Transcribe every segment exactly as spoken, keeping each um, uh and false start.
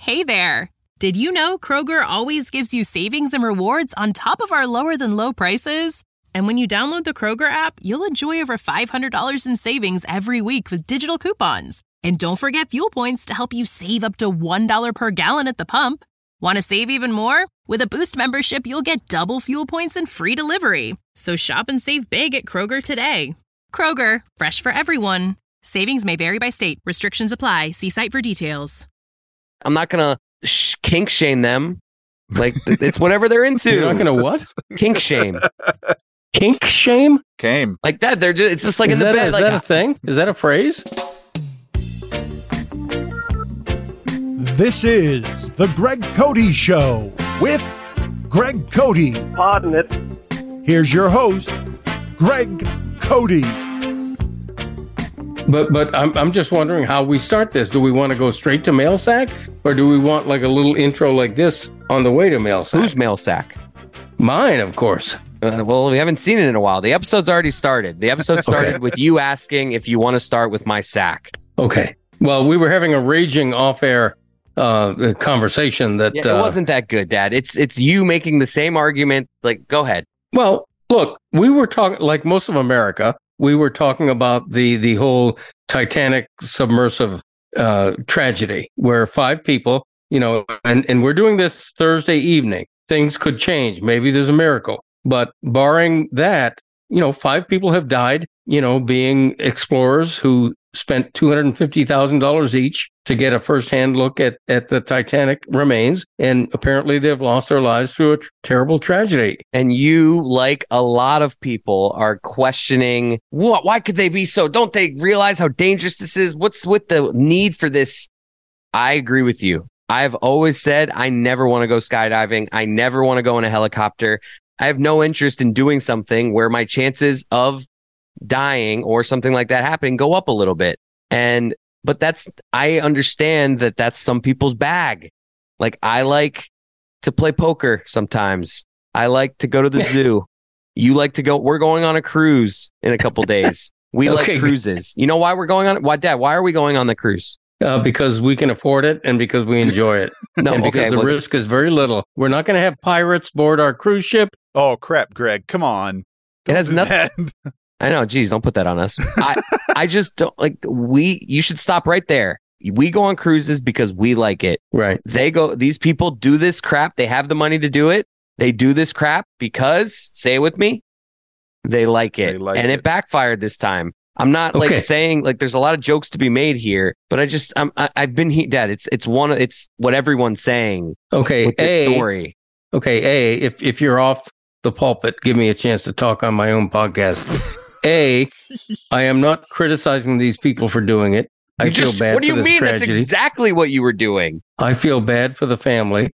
Hey there. Did you know Kroger always gives you savings and rewards on top of our lower than low prices? And when you download the Kroger app, you'll enjoy over five hundred dollars in savings every week with digital coupons. And don't forget fuel points to help you save up to one dollar per gallon at the pump. Want to save even more? With a Boost membership, you'll get double fuel points and free delivery. So shop and save big at Kroger today. Kroger, fresh for everyone. Savings may vary by state. Restrictions apply. See site for details. I'm not going to sh- kink shame them. Like, it's whatever they're into. You're not going to what? Kink shame. Kink shame? Came. Like that. They're just, it's just like is in the that, bed. Is like, that a thing? Is that a phrase? This is the Greg Cody Show with Greg Cody. Pardon it. Here's your host, Greg Cody. But but I'm I'm just wondering how we start this. Do we want to go straight to mail sack, or do we want like a little intro like this on the way to mail sack? Whose mail sack? Mine, of course. Uh, well, we haven't seen it in a while. The episode's already started. The episode started Okay. with you asking if you want to start with my sack. Okay. Well, we were having a raging off-air uh, conversation that Yeah, it uh, wasn't that good, Dad. It's it's you making the same argument. Like, go ahead. Well, look, we were talking like most of America. We were talking about the the whole Titanic submersive uh, tragedy, where five people, you know, and and we're doing this Thursday evening. Things could change. Maybe there's a miracle, but barring that, you know, five people have died. You know, being explorers who spent two hundred fifty thousand dollars each to get a firsthand look at, at the Titanic remains. And apparently they've lost their lives through a tr- terrible tragedy. And you, like a lot of people, are questioning, what? Why could they be so? Don't they realize how dangerous this is? What's with the need for this? I agree with you. I've always said I never want to go skydiving. I never want to go in a helicopter. I have no interest in doing something where my chances of dying or something like that happening go up a little bit. And but that's I understand that that's some people's bag. Like, I like to play poker sometimes. I like to go to the zoo. You like to go. We're going on a cruise in a couple days. We Okay. like cruises. You know why we're going on? Why, Dad? Why are we going on the cruise? Uh, because we can afford it and because we enjoy it. No, and because okay, the well- risk is very little. We're not going to have pirates board our cruise ship. Oh, crap, Greg. Come on. It has do nothing. that. I know. Geez, don't put that on us. I, I just don't like we. You should stop right there. We go on cruises because we like it. Right. They go. These people do this crap. They have the money to do it. They do this crap because, say it with me, they like it, They like and it. it. backfired this time. I'm not like Okay. saying like there's a lot of jokes to be made here, but I just I'm, I, I've been he- Dad. It's it's one. It's what everyone's saying Okay. with this A, story. okay. A, if, if you're off the pulpit, give me a chance to talk on my own podcast. A, I am not criticizing these people for doing it. I You feel just- bad What do for you this mean? tragedy. That's exactly what you were doing. I feel bad for the family.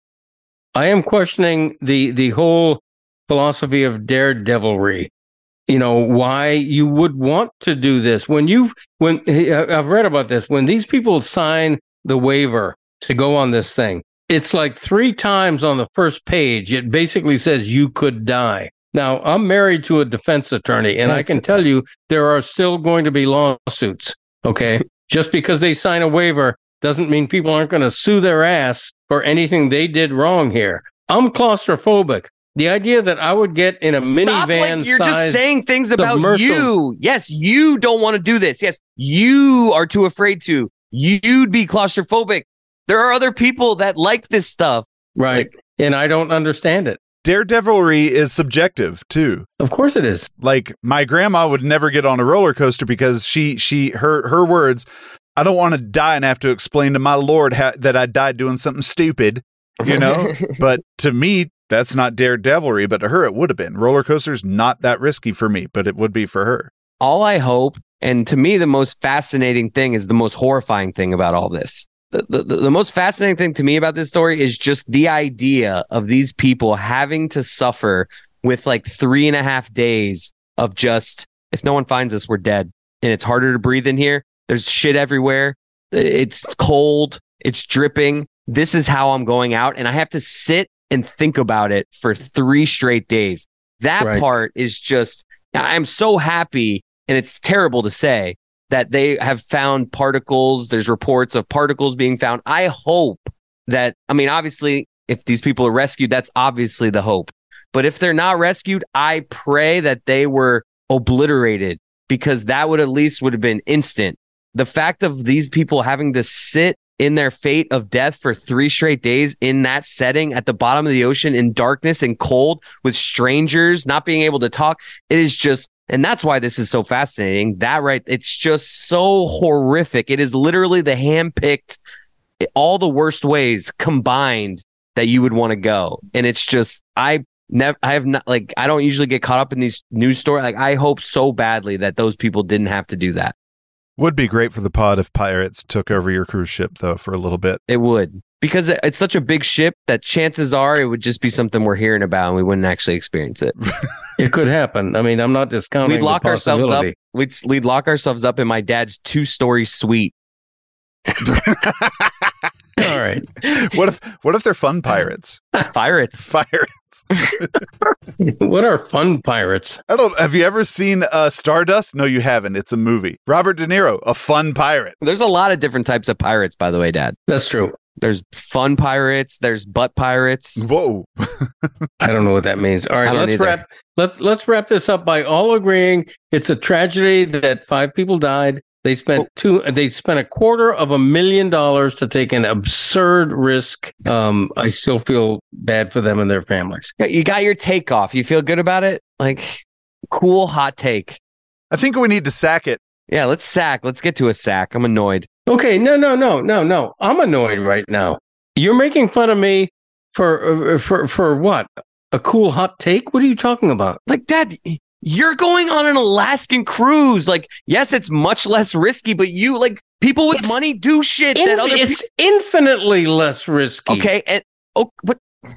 I am questioning the the whole philosophy of daredevilry. You know, why you would want to do this when you've when I've read about this, when these people sign the waiver to go on this thing, it's like three times on the first page it basically says you could die. Now, I'm married to a defense attorney, and I can tell you there are still going to be lawsuits. Okay, just because they sign a waiver doesn't mean people aren't going to sue their ass for anything they did wrong here. I'm claustrophobic. The idea that I would get in a Stop, minivan like, you're just size saying things about submersible- you. Yes, you don't want to do this. Yes, you are too afraid to. You'd be claustrophobic. There are other people that like this stuff. right, and I don't understand it. Daredevilry is subjective, too. Of course it is. Like, my grandma would never get on a roller coaster because she, she, her, her words, I don't want to die and have to explain to my Lord ha- that I died doing something stupid, you know? But to me, that's not daredevilry, but to her, it would have been. Roller coasters, not that risky for me, but it would be for her. All I hope, and to me, the most fascinating thing is the most horrifying thing about all this. The, the, the most fascinating thing to me about this story is just the idea of these people having to suffer with like three and a half days of just, if no one finds us, we're dead. And it's harder to breathe in here. There's shit everywhere. It's cold. It's dripping. This is how I'm going out. And I have to sit and think about it for three straight days. That Right. part is just, I'm so happy, and it's terrible to say, that they have found particles. There's reports of particles being found. I hope that, I mean, obviously, if these people are rescued, that's obviously the hope. But if they're not rescued, I pray that they were obliterated, because that would at least would have been instant. The fact of these people having to sit in their fate of death for three straight days in that setting at the bottom of the ocean in darkness and cold with strangers, not being able to talk, it is just, and that's why this is so fascinating. That right, it's just so horrific. It is literally the handpicked, all the worst ways combined that you would want to go. And it's just, I never, I have not, like, I don't usually get caught up in these news stories. Like, I hope so badly that those people didn't have to do that. Would be great for the pod if pirates took over your cruise ship, though, for a little bit. It would, because it's such a big ship that chances are it would just be something we're hearing about and we wouldn't actually experience it. It could happen. I mean, I'm not discounting. We'd lock the ourselves up. possibility. We'd, we'd lock ourselves up in my dad's two-story suite. All right. What if what if they're fun pirates? Pirates. Pirates. What are fun pirates? I don't. Have you ever seen uh, Stardust? No, you haven't. It's a movie. Robert De Niro, a fun pirate. There's a lot of different types of pirates, by the way, Dad. That's true. There's fun pirates. There's butt pirates. Whoa. I don't know what that means. All I right, don't let's either. wrap. Let's let's wrap this up by all agreeing it's a tragedy that five people died. They spent two. They spent a quarter of a million dollars to take an absurd risk. Um, I still feel bad for them and their families. Yeah, you got your take off. You feel good about it? Like, cool hot take. I think we need to sack it. Yeah, let's sack. Let's get to a sack. I'm annoyed. Okay, no, no, no, no, no. I'm annoyed right now. You're making fun of me for uh, for for what? A cool hot take? What are you talking about? Like, Dad, you're going on an Alaskan cruise. Like, yes, it's much less risky, but you, like, people with It's money do shit Inf- that other people. it's infinitely less risky. Okay, and oh, but all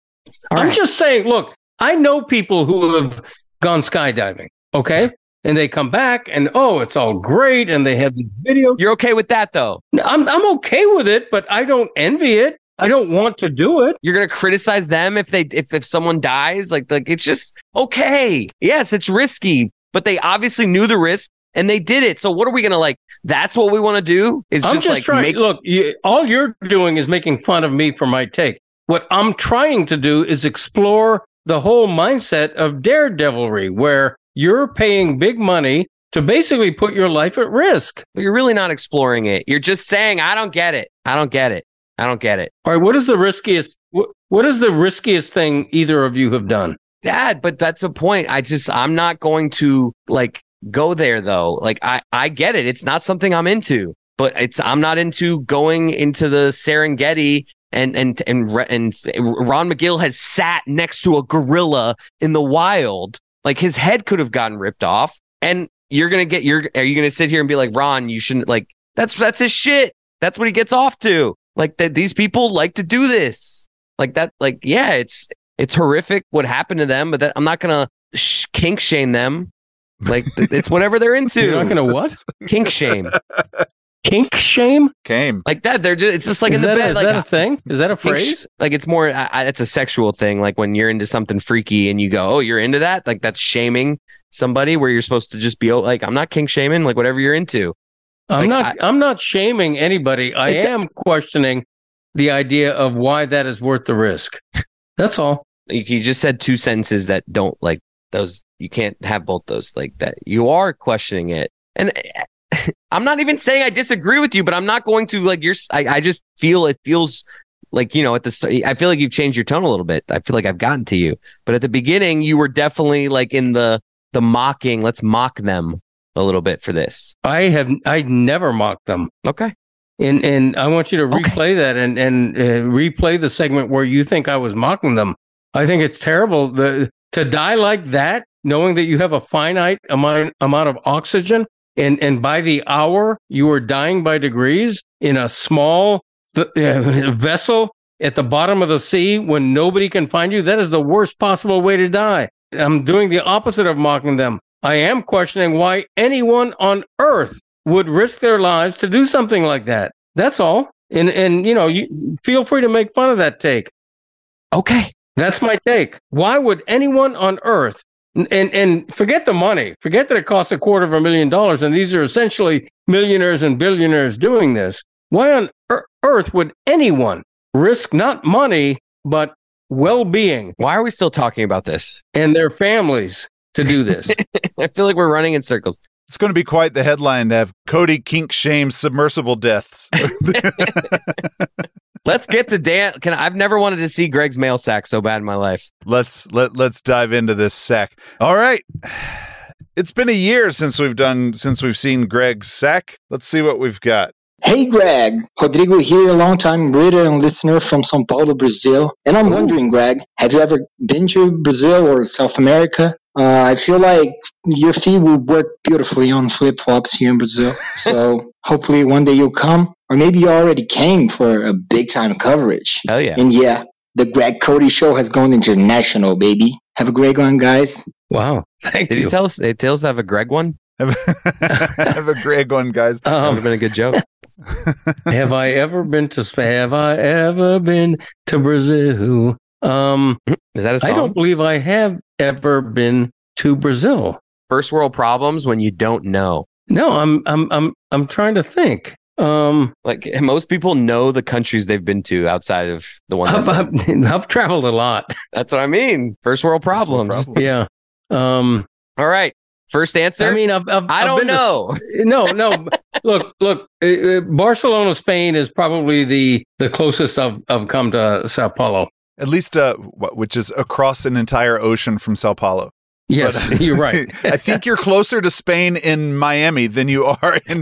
I'm right. just saying, look, I know people who have gone skydiving, okay? And they come back and, oh, it's all great. And they have these videos. You're okay with that, though. I'm, I'm okay with it, but I don't envy it. I don't want to do it. You're gonna criticize them if they if if someone dies. Like like it's just okay. Yes, it's risky, but they obviously knew the risk and they did it. So what are we gonna like? That's what we want to do? Is I'm just, just like trying. make Look, you, all you're doing is making fun of me for my take. What I'm trying to do is explore the whole mindset of daredevilry, where you're paying big money to basically put your life at risk. You're really not exploring it. You're just saying, I don't get it. I don't get it. I don't get it. All right, what is the riskiest? What, what is the riskiest thing either of you have done? Dad, but that's the point. I just, I'm not going to like go there though. Like I, I get it. It's not something I'm into, but it's, I'm not into going into the Serengeti and, and, and, and Ron McGill has sat next to a gorilla in the wild. Like his head could have gotten ripped off and you're going to get, you're, are you going to sit here and be like, Ron, you shouldn't like, that's, that's his shit. That's what he gets off to. Like that, these people like to do this, like that. Like, yeah, it's it's horrific what happened to them, but that, I'm not gonna sh- kink shame them. Like it's whatever they're into. You're not gonna what? Kink shame, Kink shame? Came. like that. They're just. It's just like is in the that, bed. is Like that a thing? Is that a kink sh- phrase? like it's more. I, I, it's a sexual thing. Like when you're into something freaky and you go, "Oh, you're into that." Like that's shaming somebody. Where you're supposed to just be oh, like, "I'm not kink shaming." Like whatever you're into. I'm Like, not. I, am not shaming anybody. I It- am questioning the idea of why that is worth the risk. That's all. You, you just said two sentences that don't like those. You can't have both those like that. You are questioning it. And I'm not even saying I disagree with you, but I'm not going to like you're. I, I just feel it feels like, you know, at the start, I feel like you've changed your tone a little bit. I feel like I've gotten to you, but at the beginning you were definitely like in the, the mocking. Let's mock them a little bit for this. I have. I never mocked them. Okay. And and I want you to Okay. replay that and and uh, replay the segment where you think I was mocking them. I think it's terrible the, to die like that, knowing that you have a finite amount amount of oxygen, and and by the hour you are dying by degrees in a small th- uh, vessel at the bottom of the sea when nobody can find you. That is the worst possible way to die. I'm doing the opposite of mocking them. I am questioning why anyone on earth would risk their lives to do something like that. That's all. And, and you know, you feel free to make fun of that take. Okay. That's my take. Why would anyone on earth, and, and forget the money, forget that it costs a quarter of a million dollars, and these are essentially millionaires and billionaires doing this. Why on earth would anyone risk not money, but well-being. Why are we still talking about this? And their families to do this. I feel like we're running in circles. It's going to be quite the headline to have Cody kink shame submersible deaths. Let's get to Dan. Can I've never wanted to see Greg's mail sack so bad in my life. Let's let let's dive into this sack. All right. It's been a year since we've done since we've seen Greg's sack. Let's see what we've got. Hey Greg, Rodrigo here, a long-time reader and listener from São Paulo, Brazil. And I'm wondering, Greg, have you ever been to Brazil or South America? Uh, I feel like your feet will work beautifully on flip-flops here in Brazil. So hopefully one day you'll come, or maybe you already came for a big-time coverage. Hell yeah. And yeah, the Greg Cody Show has gone international, baby. Have a great one, guys. Wow. Thank Did you. he tell us, did he tell us to have a Greg one? Have, have a Greg one, guys. That would Um, have been a good joke. have I ever been to Spain? Have I ever been to Brazil? Um, Is that a song? I don't believe I have ever been to Brazil. First world problems when you don't know. No, I'm I'm I'm I'm trying to think. Um, Like most people know the countries they've been to outside of the one. I've, that- I've, I've traveled a lot. That's what I mean. First world problems. Problem. Yeah. Um, All right. First answer. I mean, I've, I've, I I've don't been to- know. no, no. Look, look. Uh, uh, Barcelona, Spain is probably the the closest I've I've come to Sao Paulo. At least, uh, wh- which is across an entire ocean from Sao Paulo. Yes, But- you're right. I think you're closer to Spain in Miami than you are in.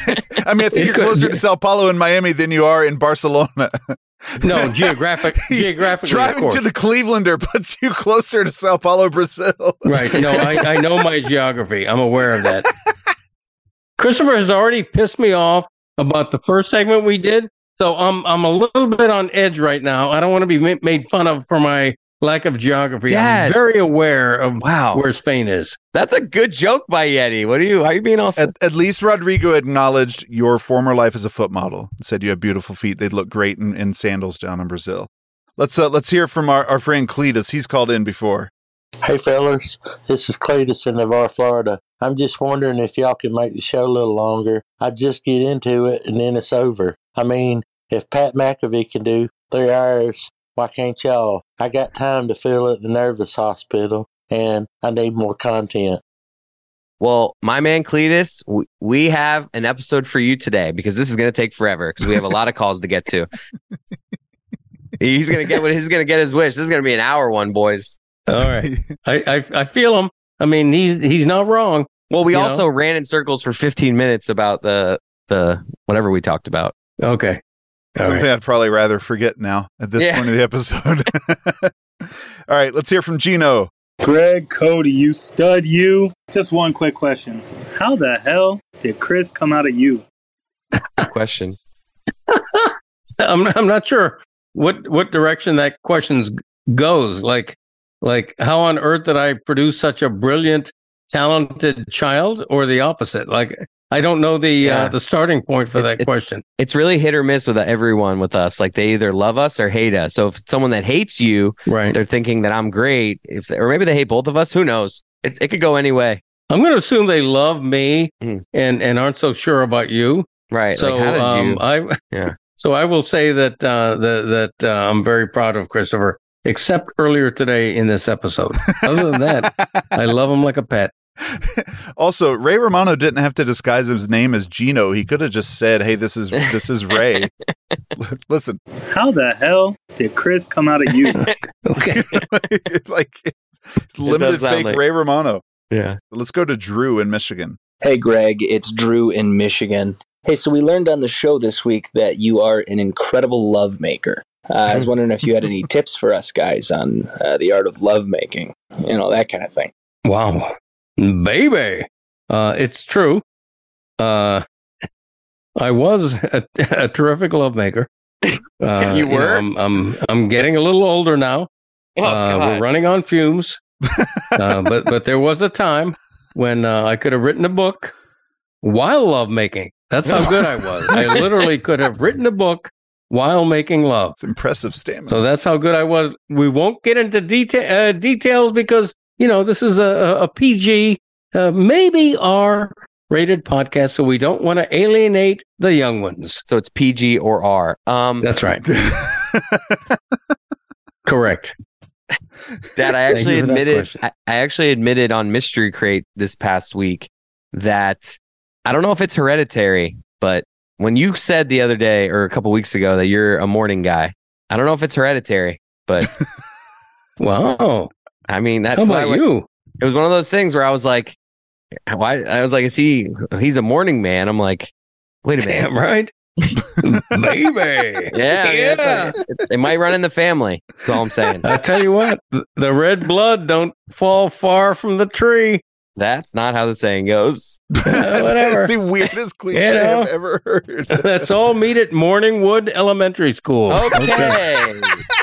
I mean, I think It you're could- closer to Sao Paulo in Miami than you are in Barcelona. No, geographic, geographically, of Driving course. to the Clevelander puts you closer to Sao Paulo, Brazil. Right. No, I, I know my geography. I'm aware of that. Christopher has already pissed me off about the first segment we did. So I'm I'm a little bit on edge right now. I don't want to be ma- made fun of for my lack of geography. Dad. I'm very aware of Wow. where Spain is. That's a good joke by Yeti. What are you? How are you being all? At, at least Rodrigo acknowledged your former life as a foot model. Said you have beautiful feet. They'd look great in, in sandals down in Brazil. Let's uh, let's hear from our, our friend Cletus. He's called in before. Hey fellas, this is Cletus in Navarre, Florida. I'm just wondering if y'all can make the show a little longer. I just get into it and then it's over. I mean, if Pat McAfee can do three hours, why can't y'all? I got time to fill at the Nervous Hospital and I need more content. Well, my man Cletus, we, we have an episode for you today because this is going to take forever because we have a lot of calls to get to. He's going to get what he's going to get his wish. This is going to be an hour one, boys. All right. I, I I feel him. I mean, he's he's not wrong. Well, we You also know? ran in circles for fifteen minutes about the the whatever we talked about. Okay. All Something right. I'd probably rather forget now at this Yeah. point of the episode. All right, let's hear from Gino. Greg, Cody, you stud, you. Just one quick question. How the hell did Chris come out of you? Good question. I'm I'm not sure what what direction that question goes. Like like how on earth did I produce such a brilliant, talented child, or the opposite? Like I don't know the Yeah. uh, the starting point for It- that it's- question. It's really hit or miss with everyone with us. Like they either love us or hate us. So if it's someone that hates you, Right. they're thinking that I'm great. If or maybe they hate both of us. Who knows? It, it could go any way. I'm going to assume they love me Mm. and and aren't so sure about you. Right. So like, how did um, you? I Yeah. So I will say that uh, that that uh, I'm very proud of Christopher, except earlier today in this episode. Other than that, I love him like a pet. Also, Ray Romano didn't have to disguise his name as Gino. He could have just said, "Hey, this is this is Ray." Listen, How the hell did Chris come out of you? Okay. like it's, it's limited sound fake like- Ray Romano. Yeah. Let's go to Drew in Michigan. Hey, Greg, it's Drew in Michigan. Hey, so we learned on the show this week that you are an incredible love maker. Uh, I was wondering if you had any tips for us guys on uh, the art of love making, you know, that kind of thing. Wow, baby, uh, it's true. Uh, I was a, a terrific lovemaker. Uh, You know, were? I'm, I'm I'm getting a little older now. Oh, uh, we're God. running on fumes. uh, but but there was a time when uh, I could have written a book while lovemaking. That's how good I was. I literally could have written a book while making love. It's impressive stamina. So that's how good I was. We won't get into deta- uh, details because, you know, this is a, a P G, uh, maybe R rated podcast. So we don't want to alienate the young ones. So it's P G or R. Um, That's right. Correct. Dad, I Thank actually you for that admitted question. I, I actually admitted on Mystery Crate this past week that I don't know if it's hereditary, but when you said the other day or a couple weeks ago that you're a morning guy, I don't know if it's hereditary, but Wow. I mean that's How why about I- you? it was one of those things where I was like, why? I was like, is he? He's a morning man. I'm like, wait a minute. Damn right. Baby. Yeah, I mean, it's Yeah. like- it, it might run in the family. That's all I'm saying. I tell you what, th- the red blood don't fall far from the tree. That's not how the saying goes. Uh, whatever. That's the weirdest cliche You know? I've ever heard. Let's all meet at Morningwood Elementary School. Okay.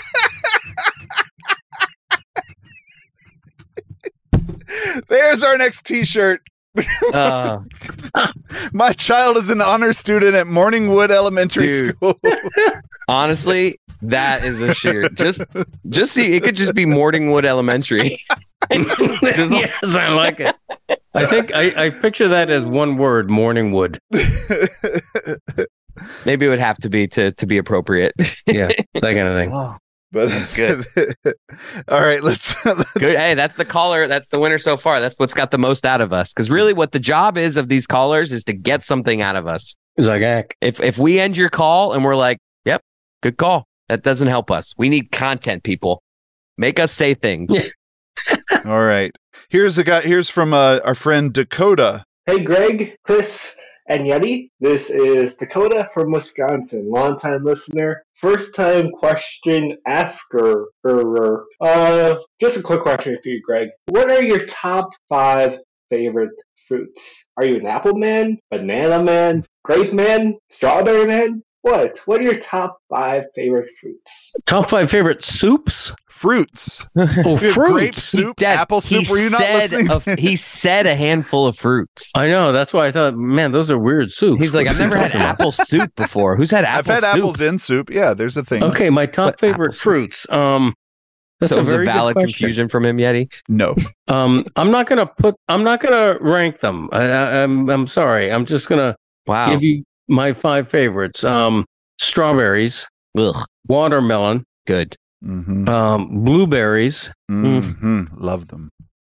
There's our next T-shirt. Uh, My child is an honor student at Morningwood Elementary Dude. School. honestly, that is a shirt. Just, just see. It could just be Morningwood Elementary. Yes, I like it. I think I, I picture that as one word, Morningwood. Maybe it would have to be to to be appropriate. Yeah, that kind of thing. But That's good. All right, let's, let's Good. Hey, that's the caller. That's the winner so far. That's what's got the most out of us. Because really, what the job is of these callers is to get something out of us. Zagak. If if we end your call and we're like, "Yep, good call," that doesn't help us. We need content, people. Make us say things. All right. Here's a guy. Here's from uh, our friend Dakota. Hey, Greg, Chris, and Yeti. This is Dakota from Wisconsin. Longtime listener, first time question asker. Uh, just a quick question for you, Greg. What are your top five favorite fruits? Are you an apple man, banana man, grape man, strawberry man? What? What are your top five favorite fruits? Top five favorite soups? Fruits. Oh, We have fruits. grape soup, Dad, apple soup. he Were you not said listening? a- he said a handful of fruits. I know. That's why I thought, man, those are weird soups. He's like, What's I've he never had talking about? apple soup before. Who's had apple I've had soup? apples in soup. Yeah, there's a thing. Okay, my top What apple favorite soup? fruits. Um, that's so a it was very a good valid question. confusion from him, Yeti. No. Um, I'm not gonna put. I'm not gonna rank them. I, I, I'm. I'm sorry. I'm just gonna Wow. give you my five favorites. Um, strawberries, Ugh, watermelon, good. Mm-hmm. um, blueberries. Mm-hmm. Love them.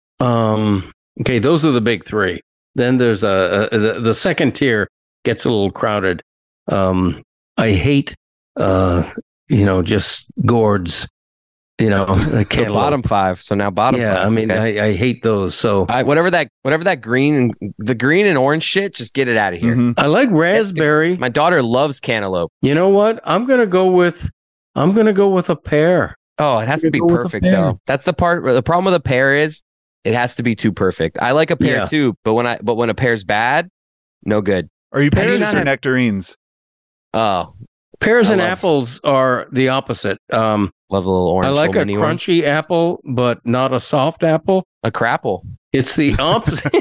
Um, okay, those are the big three. Then there's a, a the, the second tier gets a little crowded. Um, I hate, uh, you know, just gourds. You know, the So cantaloupe. bottom five. So now bottom Yeah, five. I mean, okay. I, I hate those. So I, whatever that whatever that green and the green and orange shit, just get it out of here. Mhm. I like raspberry. My daughter loves cantaloupe. You know what? I'm gonna go with. I'm gonna go with a pear. Oh, it has to be Go with a perfect pear. though. That's the part where the problem with a pear is it has to be too perfect. I like a pear Yeah. too, but when I but when a pear's bad, no good. Are you I do peaches not or have- nectarines? Oh, Pears I and love- apples are the opposite. Um, love a little orange. I like little a mini one. crunchy apple, but not a soft apple. A crapple. It's the opposite.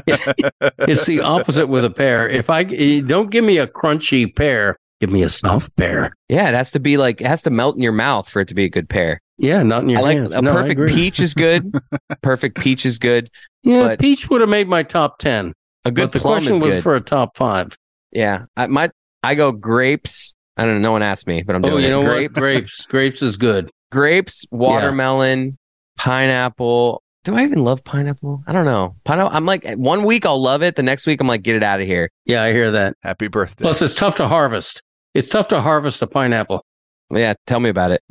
It's the opposite with a pear. If I eh, don't give me a crunchy pear, give me a soft pear. Yeah, it has to be like it has to melt in your mouth for it to be a good pear. Yeah, not in your I like hands. a No, I perfect agree. peach is good. Perfect peach is good. Yeah, but- peach would have made my top ten. A good but the plum question is was good. for a top five. Yeah, I, my I go grapes. I don't know. No one asked me, but I'm doing Oh, you it. know grapes, what? Grapes. Grapes is good. grapes, watermelon, pineapple. Do I even love pineapple? I don't know. Pineapple. I'm like one week I'll love it. The next week I'm like, get it out of here. Yeah, I hear that. Happy birthday. Plus, it's tough to harvest. It's tough to harvest a pineapple. Yeah, tell me about it.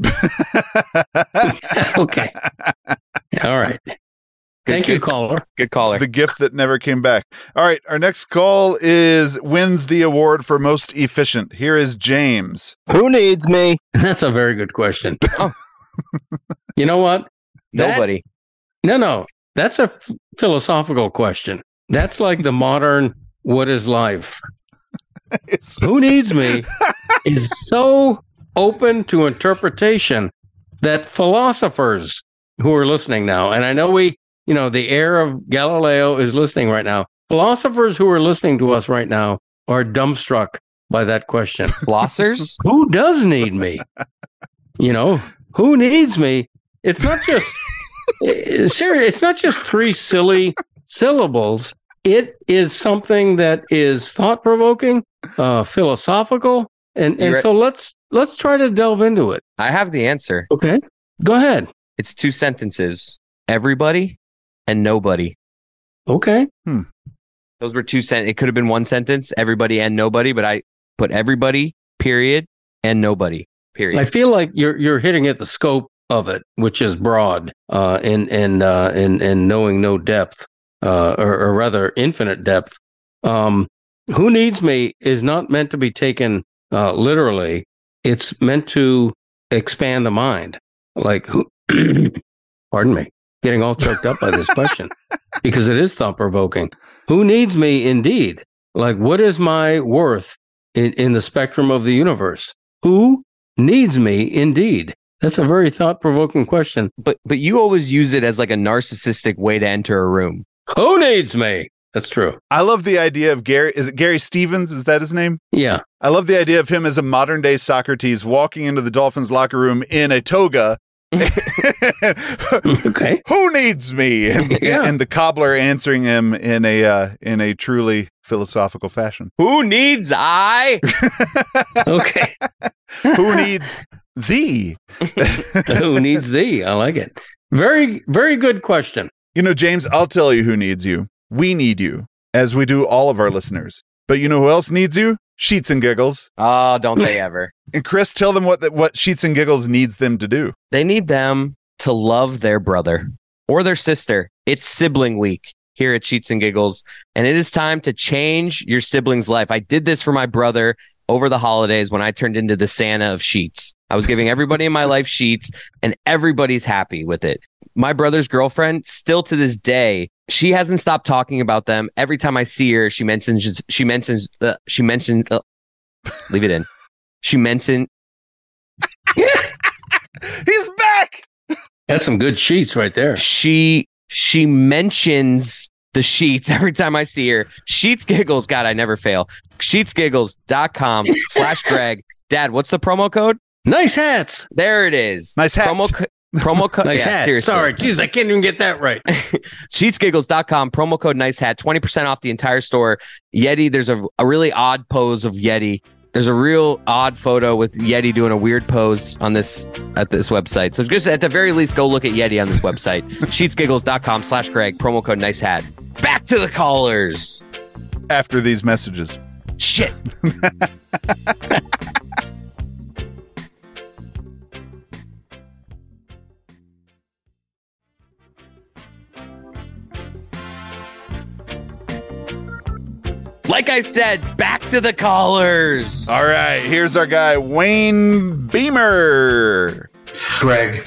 Okay. All right. Thank you, good, caller. Good caller. The gift that never came back. All right. Our next call is wins the award for most efficient. Here is James. Who needs me? That's a very good question. Oh. You know what? That- Nobody. No, no. That's a f- philosophical question. That's like the modern what is life? It's- Who needs me is so open to interpretation that philosophers who are listening now, and I know we, you know, the heir of Galileo is listening right now. Philosophers who are listening to us right now are dumbstruck by that question. Flossers? Who does need me? You know, who needs me? It's not just serious. It's not just three silly syllables. It is something that is thought provoking, uh, philosophical, And You and re- so let's let's try to delve into it. I have the answer. Okay. Go ahead. It's two sentences. Everybody and nobody. Okay. Those were two sent. It could have been one sentence, everybody and nobody, but I put everybody, period, and nobody, period. I feel like you're you're hitting at the scope of it, which is broad, uh, and and uh, and and knowing no depth, uh, or, or rather infinite depth. Um, who needs me is not meant to be taken uh, literally. It's meant to expand the mind. Like who? Pardon me, getting all choked up by this question because it is thought provoking. Who needs me indeed? Like, what is my worth in, in the spectrum of the universe? Who needs me indeed? That's a very thought provoking question. But but you always use it as like a narcissistic way to enter a room. Who needs me? That's true. I love the idea of Gary. Is it Gary Stevens? Is that his name? Yeah. I love the idea of him as a modern day Socrates walking into the Dolphins locker room in a toga. Okay. Who needs me? And, Yeah. and the cobbler answering him in a uh, in a truly philosophical fashion. Who needs I? Okay. Who needs thee? Who needs thee? I like it. Very, very good question. You know, James, I'll tell you who needs you. We need you, as we do all of our listeners. But you know who else needs you? Sheets and Giggles. Oh, don't they ever? And Chris, tell them what the, what Sheets and Giggles needs them to do. They need them to love their brother or their sister. It's sibling week here at Sheets and Giggles, and it is time to change your sibling's life. I did this for my brother over the holidays when I turned into the Santa of sheets. I was giving everybody in my life sheets, and everybody's happy with it. My brother's girlfriend, still to this day, she hasn't stopped talking about them. Every time I see her, she mentions she mentions the she mentions uh, leave it in. She mentioned He's back. That's some good sheets right there. She she mentions the sheets every time I see her. Sheets Giggles, God, I never fail. Sheetsgiggles.com slash Greg. Dad, what's the promo code? Nice hats. There it is. Nice hat. Promo, co- promo code. Nice yeah, hat. seriously. Sorry, geez, I can't even get that right. Sheetsgiggles dot com, promo code nice hat, twenty percent off the entire store. Yeti, there's a, a really odd pose of Yeti. There's a real odd photo with Yeti doing a weird pose on this at this website. So just at the very least, go look at Yeti on this website. Sheetsgiggles.com slash Greg, promo code nice hat. Back to the callers. After these messages. Shit. Like I said, back to the callers. All right, here's our guy, Wayne Beamer. Greg,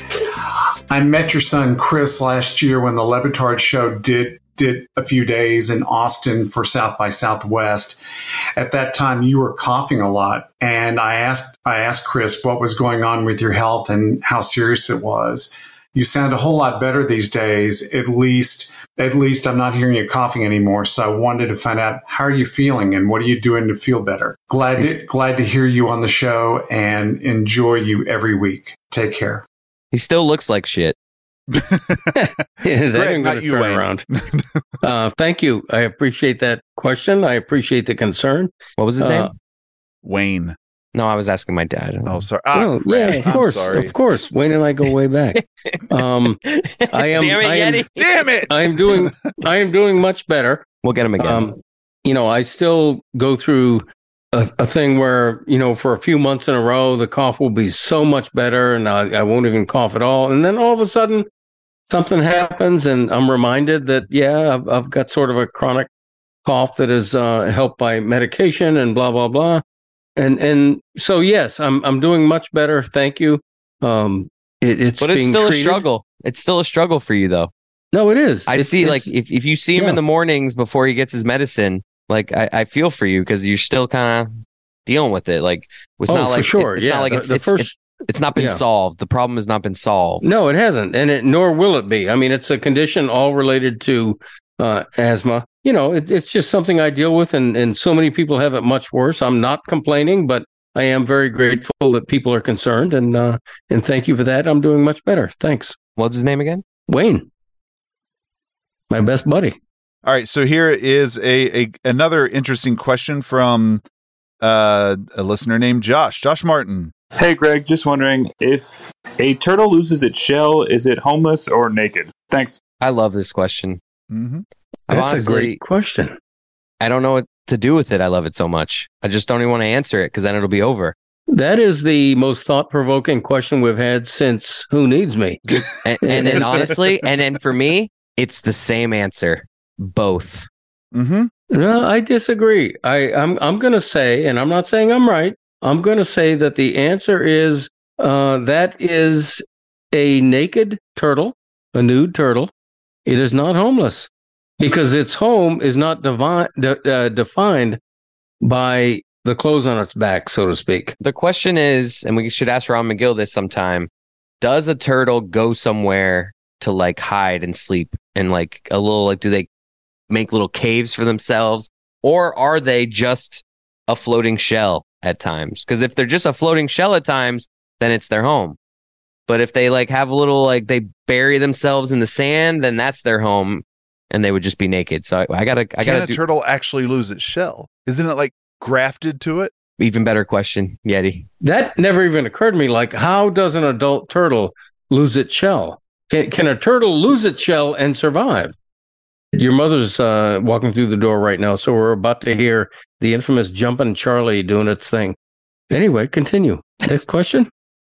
I met your son Chris last year when the Levitard show did did a few days in Austin for South by Southwest. At that time, you were coughing a lot, and I asked I asked Chris what was going on with your health and how serious it was. You sound a whole lot better these days. At least, at least I'm not hearing you coughing anymore. So I wanted to find out, how are you feeling and what are you doing to feel better? Glad to, glad to hear you on the show and enjoy you every week. Take care. He still looks like shit. Yeah, that Greg, ain't not gonna you, turn Wayne. around. uh, thank you. I appreciate that question. I appreciate the concern. What was his Uh, name? Wayne. No, I was asking my dad. Oh, sorry. Ah, Oh, crap. yeah, of I'm course, sorry. of course. Wayne and I go way back. Um, I am. Damn it, I am, Yeti. Damn it. I am doing. I am doing much better. We'll get him again. Um, you know, I still go through a, a thing where, you know, for a few months in a row, the cough will be so much better, and I, I won't even cough at all. And then all of a sudden, something happens, and I'm reminded that yeah, I've, I've got sort of a chronic cough that is uh, helped by medication and blah blah blah. And and so yes, I'm I'm doing much better. Thank you. Um, it, it's but it's being still treated. a struggle. It's still a struggle for you, though. No, it is. I It's- see. it's- Like if, if you see him yeah. in the mornings before he gets his medicine, like I, I feel for you because you're still kind of dealing with it. Like it's Oh, not for like sure. it- it's Yeah, not like the- it's the it's, first- it's it's not been yeah. solved. The problem has not been solved. No, it hasn't, and it nor will it be. I mean, it's a condition all related to uh, asthma. You know, it, it's just something I deal with, and and so many people have it much worse. I'm not complaining, but I am very grateful that people are concerned, and uh, and thank you for that. I'm doing much better. Thanks. What's his name again? Wayne, my best buddy. All right, so here is a, a another interesting question from uh, a listener named Josh, Josh Martin. Hey, Greg, just wondering if a turtle loses its shell, is it homeless or naked? Thanks. I love this question. Mm-hmm. That's honestly, a great question. I don't know what to do with it. I love it so much. I just don't even want to answer it because then it'll be over. That is the most thought-provoking question we've had since Who Needs Me? and, and then honestly, and then for me, it's the same answer. Both. Mm-hmm. No, I disagree. I, I'm I'm going to say, and I'm not saying I'm right, I'm going to say that the answer is uh, that is a naked turtle, a nude turtle. It is not homeless because its home is not devi- de- uh, defined by the clothes on its back, so to speak. The question is, and we should ask Ron McGill this sometime, does a turtle go somewhere to like hide and sleep and like a little, like, do they make little caves for themselves, or are they just a floating shell at times? Because if they're just a floating shell at times, then it's their home. But if they like have a little, like they bury themselves in the sand, then that's their home, and they would just be naked. So I, I gotta, I Can gotta. a do, turtle actually lose its shell? Isn't it like grafted to it? Even better question, Yeti. That never even occurred to me. Like, how does an adult turtle lose its shell? Can, can a turtle lose its shell and survive? Your mother's uh, walking through the door right now, so we're about to hear the infamous Jumpin' Charlie doing its thing. Anyway, continue. Next question.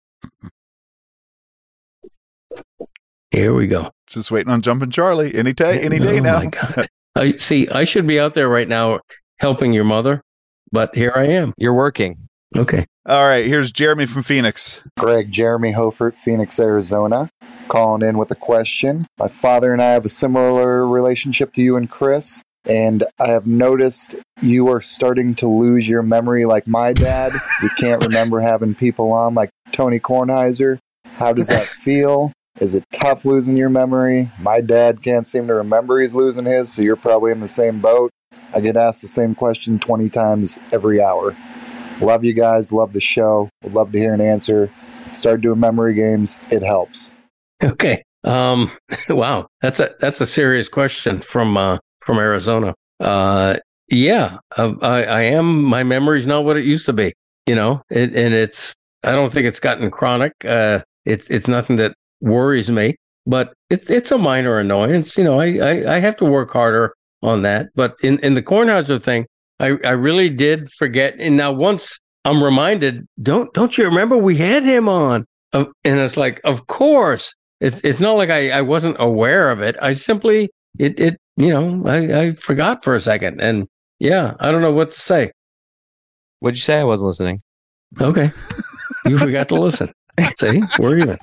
Here we go. Just waiting on Jumpin' Charlie any day, any day oh now. My God. I see. I should be out there right now helping your mother, but here I am. You're working. Okay. All right. Here's Jeremy from Phoenix. Greg, Jeremy Hofert, Phoenix, Arizona, calling in with a question. My father and I have a similar relationship to you and Chris, and I have noticed you are starting to lose your memory like my dad. You can't remember having people on like Tony Kornheiser. How does that feel? Is it tough losing your memory? My dad can't seem to remember he's losing his, so you're probably in the same boat. I get asked the same question twenty times every hour. Love you guys. Love the show. Would love to hear an answer. Start doing memory games. It helps. Okay. Um, wow. That's a that's a serious question from uh, from Arizona. Uh, yeah, I, I am. My memory's not what it used to be. You know, it, and it's. I don't think it's gotten chronic. Uh, it's it's nothing that worries me, but it's it's a minor annoyance. You know, I I, I have to work harder on that. But in, in the Kornheiser thing, I, I really did forget. And now once I'm reminded, don't don't you remember we had him on? Uh, and it's like, of course. It's it's not like I, I wasn't aware of it. I simply it it you know I, I forgot for a second, and yeah, I don't know what to say. What'd you say? I wasn't listening. Okay, you forgot to listen. See, we're even.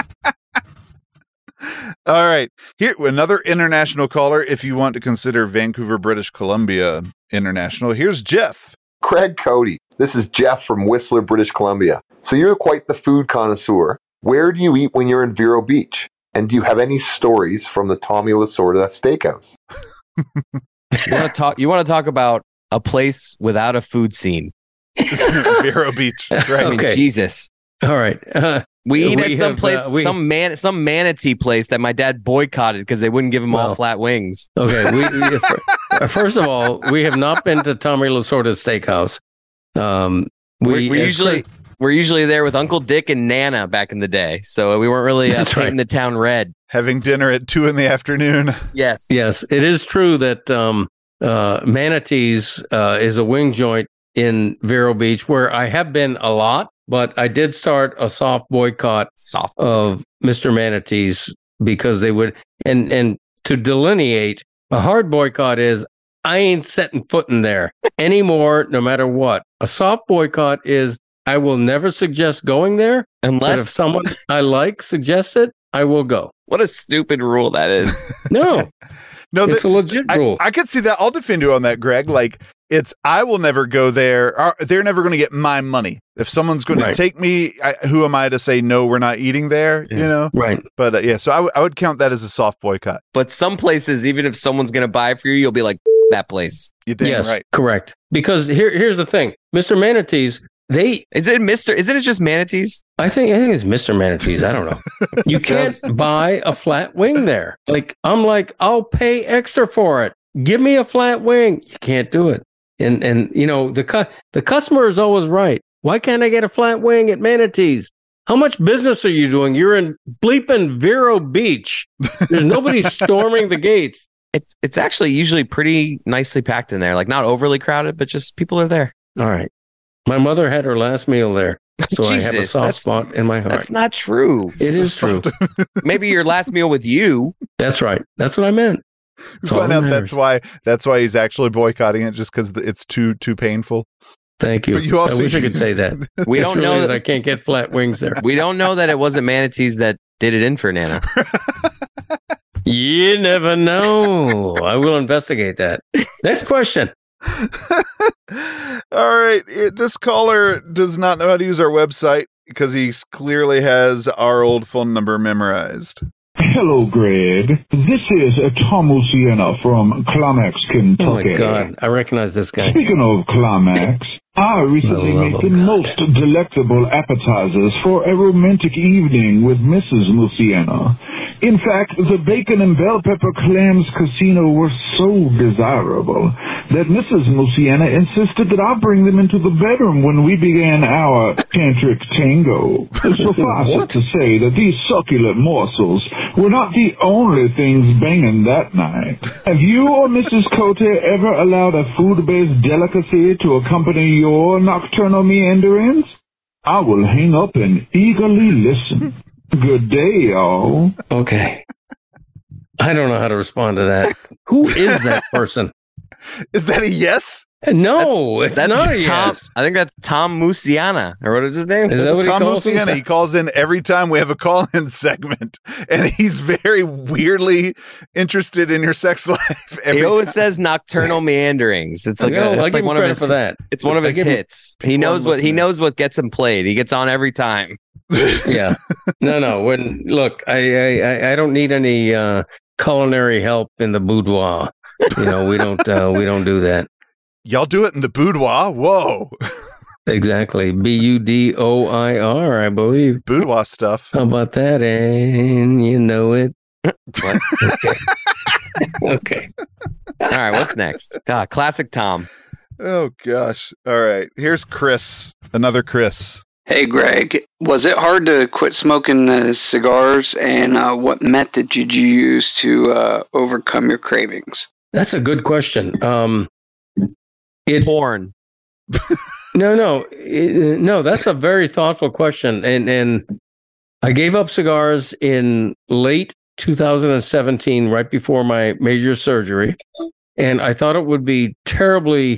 All right. Here, another international caller, if you want to consider Vancouver, British Columbia international. Here's Jeff. Craig Cody. This is Jeff from Whistler, British Columbia. So you're quite the food connoisseur. Where do you eat when you're in Vero Beach? And do you have any stories from the Tommy Lasorda Steakhouse? You want to talk? You want to talk about a place without a food scene? Vero Beach. Right. I mean, Okay. Jesus. All right. Uh, We eat We at some have, place, uh, we- some man, some manatee place that my dad boycotted because they wouldn't give him all Well, flat wings. Okay. We, we, fir- first of all, we have not been to Tommy Lasorda's Steakhouse. Um, we We, we as usually Chris- we're usually there with Uncle Dick and Nana back in the day, so we weren't really uh, That's painting right. the town red. Having dinner at two in the afternoon. Yes. Yes, it is true that um, uh, Manatees uh, is a wing joint in Vero Beach where I have been a lot, but I did start a soft boycott Soft. of Mister Manatees because they would, and and to delineate, a hard boycott is I ain't setting foot in there anymore, no matter what. A soft boycott is I will never suggest going there, but Unless if someone I like suggests it, I will go. what a stupid rule that is. No, No, it's that- a legit I, rule. I could see that. I'll defend you on that, Greg. Like, it's, I will never go there. Or they're never going to get my money. If someone's going Right. to take me, I, who am I to say, no, we're not eating there, you know? Right. But uh, yeah, so I, w- I would count that as a soft boycott. But some places, even if someone's gonna buy for you, you'll be like that place. You dang Yes, right. correct. Because here, here's the thing, Mister Manatees, they, Is it Mister? Isn't it just manatees? I think, I think it's Mister Manatees. I don't know. You can't buy a flat wing there. Like, I'm like, I'll pay extra for it. Give me a flat wing. You can't do it. And and you know the cu- the customer is always right. Why can't I get a flat wing at Manatee's? How much business are you doing? You're in bleeping Vero Beach. There's nobody storming the gates. It's it's actually usually pretty nicely packed in there. Like not overly crowded, but just people are there. All right. My mother had her last meal there, so Jesus, I have a soft that's- spot in my heart. That's not true. It is true. Maybe your last meal with you. That's right. That's what I meant. That's all Find that out matters. that's why that's why he's actually boycotting it, just because it's too too painful. Thank you. But you also I wish I could use- say that. We It's don't really know that that- I can't get flat wings there. We don't know that it wasn't Manatees that did it in for Nana. You never know. I will investigate that. Next question. All right, here- this caller does not know how to use our website because he s- clearly has our old phone number memorized. Hello, Greg. This is uh, Tom Luciana from Climax, Oh Kentucky. my God. I recognize this guy. Speaking of Climax, I recently The love made of the God. most delectable appetizers for a romantic evening with Missus Luciana. In fact, the bacon and bell pepper clams casino were so desirable that Missus Luciana insisted that I bring them into the bedroom when we began our tantric tango. Suffice it to say that these succulent morsels were not the only things banging that night. Have you or Missus Cote ever allowed a food-based delicacy to accompany your nocturnal meanderings? I will hang up and eagerly listen. Good day, y'all. Okay. I don't know how to respond to that. Who is that person? Is that a yes? No, it's That's not a Tom. yes. I think that's Tom Musiana, or what is his name? Is that what he Tom calls him? Luciana. He calls in every time we have a call-in segment, and he's very weirdly interested in your sex life. Every He always time. says nocturnal meanderings. It's like, I'll- a, it's I'll like give him one of credit his for that. It's one of I his give him- hits. He knows what he listening. knows what gets him played. He gets on every time. Yeah. No, no. When look, I I, I- I don't need any uh, culinary help in the boudoir. You know, we don't uh, we don't do that. Y'all do it in the boudoir. Whoa, Exactly. B U D O I R, I believe. boudoir stuff. How about that? And you know it. What? Okay. Okay. All right, what's next? God, classic Tom. Oh gosh. All right. Here's Chris. Another Chris. Hey, Greg, was it hard to quit smoking uh, cigars, and uh, what method did you use to uh, overcome your cravings? That's a good question. Um, it Porn. no, no, it, no. That's a very thoughtful question, and and I gave up cigars in late two thousand seventeen, right before my major surgery, and I thought it would be terribly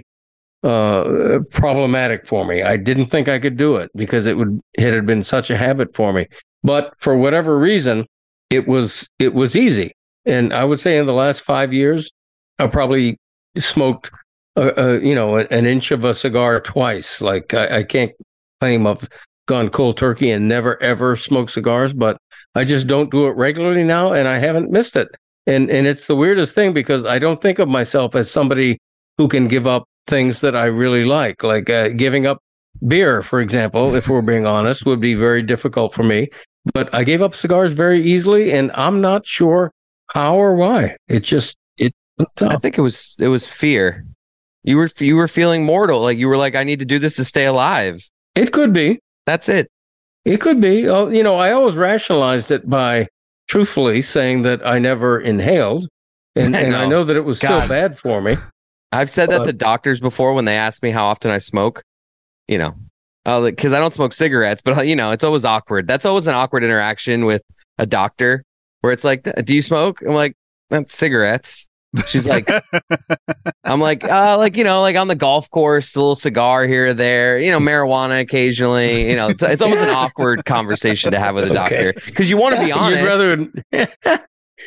uh, problematic for me. I didn't think I could do it because it would it had been such a habit for me. But for whatever reason, it was it was easy, and I would say in the last five years, I probably smoked, uh, uh, you know, an inch of a cigar twice. Like I, I can't claim I've gone cold turkey and never ever smoked cigars, but I just don't do it regularly now, and I haven't missed it. And and it's the weirdest thing because I don't think of myself as somebody who can give up things that I really like, like uh, giving up beer, for example. If we're being honest, would be very difficult for me. But I gave up cigars very easily, and I'm not sure how or why. It just it. I think it was it was fear. You were you were feeling mortal. Like you were like, I need to do this to stay alive. It could be. That's it. It could be. Oh, you know, I always rationalized it by truthfully saying that I never inhaled, and, I and I know. know that it was God. still bad for me. I've said that But- to doctors before when they ask me how often I smoke. You know, because I don't smoke cigarettes, but you know, it's always awkward. That's always an awkward interaction with a doctor where it's like, do you smoke? I'm like, that's cigarettes. She's like, I'm like, uh, like, you know, like on the golf course, a little cigar here or there, you know, marijuana occasionally, you know, it's, it's almost an awkward conversation to have with a doctor because you want to be honest. You'd rather.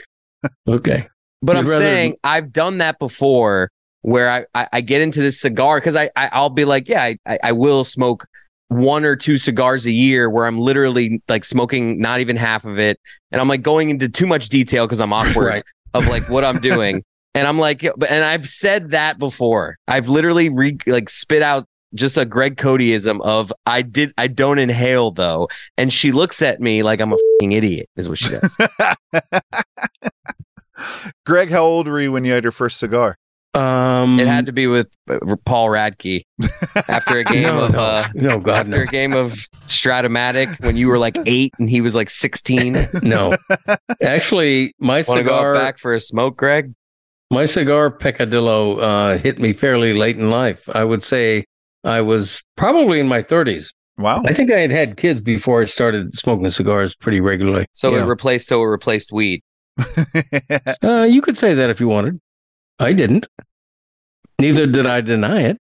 Okay. But You'd I'm rather- saying I've done that before where I, I, I get into this cigar because I, I, I'll be like, yeah, I, I, I will smoke one or two cigars a year where I'm literally like smoking not even half of it. And I'm like going into too much detail because I'm awkward Right. of like what I'm doing. And I'm like, yeah, but and I've said that before. I've literally re, like spit out just a Greg Codyism of I did I don't inhale though. And she looks at me like I'm a fucking idiot, is what she does. Greg, how old were you when you had your first cigar? Um, it had to be with uh, Paul Radke after a game No, of no. uh, No, God, after no. a game of Stratomatic when you were like eight and he was like sixteen. No, actually, my Want to go cigar out back for a smoke, Greg? My cigar peccadillo uh, hit me fairly late in life. I would say I was probably in my thirties. Wow. I think I had had kids before I started smoking cigars pretty regularly. So Yeah. it replaced. So it replaced weed. Uh, you could say that if you wanted. I didn't. Neither did I deny it.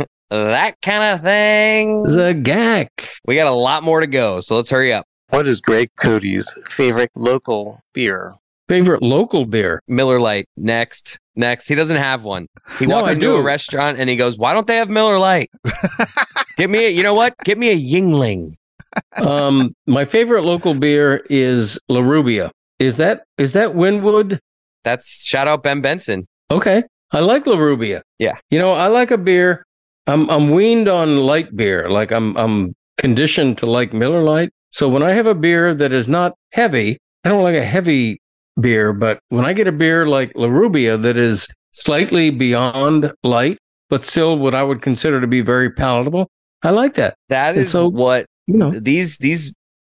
That kind of thing. Zagak. We got a lot more to go, so let's hurry up. What is Greg Cody's favorite local beer? Favorite local beer? Miller Lite. Next. Next. He doesn't have one. He No, walks I into do. a restaurant and he goes, "Why don't they have Miller Lite? Give me a, you know what? Give me a Yingling." Um, my favorite local beer is La Rubia. Is that is that Winwood? That's shout out Ben Benson. Okay. I like La Rubia. Yeah. You know, I like a beer. I'm I'm weaned on light beer. Like I'm I'm conditioned to like Miller Lite. So when I have a beer that is not heavy, I don't like a heavy beer, but when I get a beer like La Rubia that is slightly beyond light, but still what I would consider to be very palatable, I like that. That And is so, what you know, these these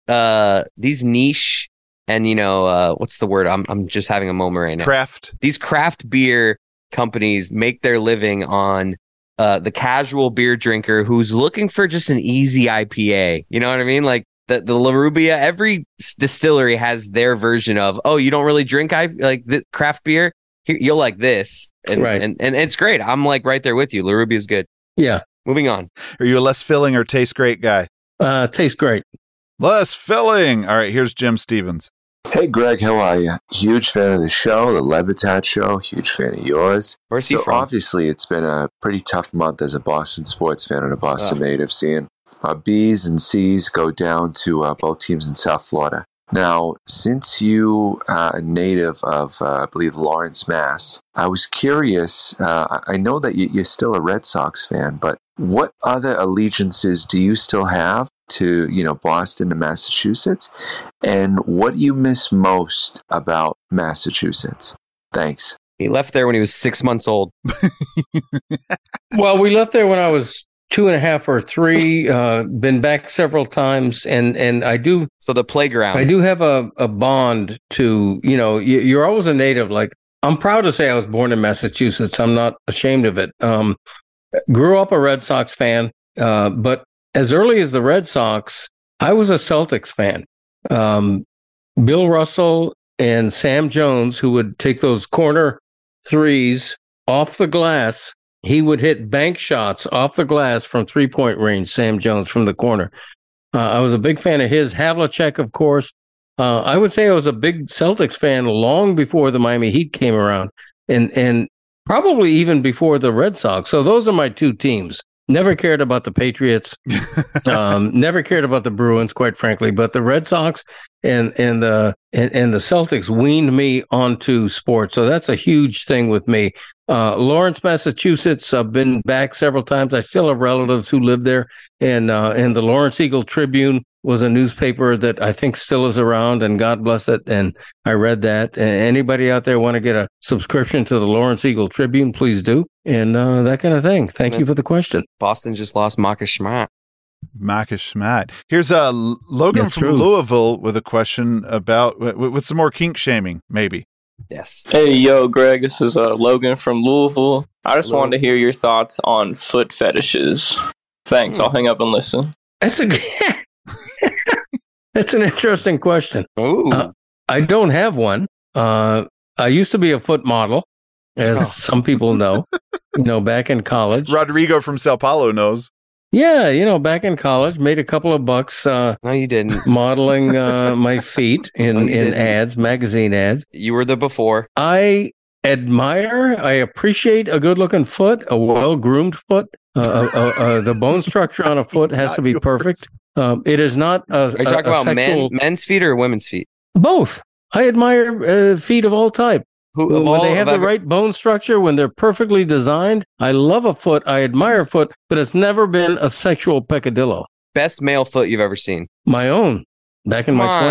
uh these niche and you know uh what's the word? I'm I'm just having a moment right now. Craft. These craft beer companies make their living on uh the casual beer drinker who's looking for just an easy I P A. You know what I mean? Like the the La Rubia, every s- distillery has their version of, oh, you don't really drink I like the craft beer? Here, you'll like this. And, Right. and and it's great. I'm like right there with you. La Rubia is good. yeah, Moving on. Are you a less filling or taste great guy? uh, tastes great. Less filling. All right, here's Jim Stevens. Hey, Greg, how are you? Huge fan of the show, the Levitat show. Huge fan of yours. Where's he so from? obviously, it's been a pretty tough month as a Boston sports fan and a Boston native, seeing our B's and C's go down to uh, both teams in South Florida. Now, since you are a native of, uh, I believe, Lawrence, Mass, I was curious. Uh, I know that you- you're still a Red Sox fan, but what other allegiances do you still have to, you know, Boston and Massachusetts? And what do you miss most about Massachusetts? Thanks. He left there when he was six months old. Well, we left there when I was two and a half or three. Uh, been back several times, and and I do. So the playground. I do have a, a bond to, you know, you, you're always a native. Like, I'm proud to say I was born in Massachusetts. I'm not ashamed of it. Um, grew up a Red Sox fan, uh, but as early as the Red Sox, I was a Celtics fan. Um, Bill Russell and Sam Jones, who would take those corner threes off the glass. He would hit bank shots off the glass from three-point range, Sam Jones, from the corner. Uh, I was a big fan of his. Havlicek, of course. Uh, I would say I was a big Celtics fan long before the Miami Heat came around, and and probably even before the Red Sox. So those are my two teams. Never cared about the Patriots. um, never cared about the Bruins, quite frankly. But the Red Sox and and the and, and the Celtics weaned me onto sports. So that's a huge thing with me. Uh, Lawrence, Massachusetts. I've been back several times. I still have relatives who live there, and uh, and the Lawrence Eagle Tribune was a newspaper that I think still is around, and God bless it. And I read that. And anybody out there want to get a subscription to the Lawrence Eagle Tribune, please do, and uh, that kind of thing. Thank you for the question. Boston just lost Marcus Schmatt. Marcus Schmatt. Here's uh, Logan That's from true. Louisville with a question about with, with some more kink shaming, maybe. Yes. Hey, yo, Greg, this is uh, Logan from Louisville. I just Hello. wanted to hear your thoughts on foot fetishes. Thanks. I'll hang up and listen. That's a that's an interesting question. Ooh. Uh, I don't have one. Uh, I used to be a foot model, as Oh. some people know. You know, back in college. Rodrigo from Sao Paulo knows. Yeah, you know, back in college, made a couple of bucks. Uh, no, you didn't. Modeling uh, my feet in No, you in didn't. ads, magazine ads. You were the before. I admire, I appreciate a good-looking foot, a well-groomed foot. Uh, uh, uh, uh, the bone structure on a foot has to be perfect. Um, it is not a, Are you a- talking a about sexual- men, men's feet or women's feet? Both. I admire uh, feet of all type. Who, when of all they have of the ever- right bone structure, when they're perfectly designed, I love a foot. I admire a foot, but it's never been a sexual peccadillo. Best male foot you've ever seen? My own, back in Come my on. twenties.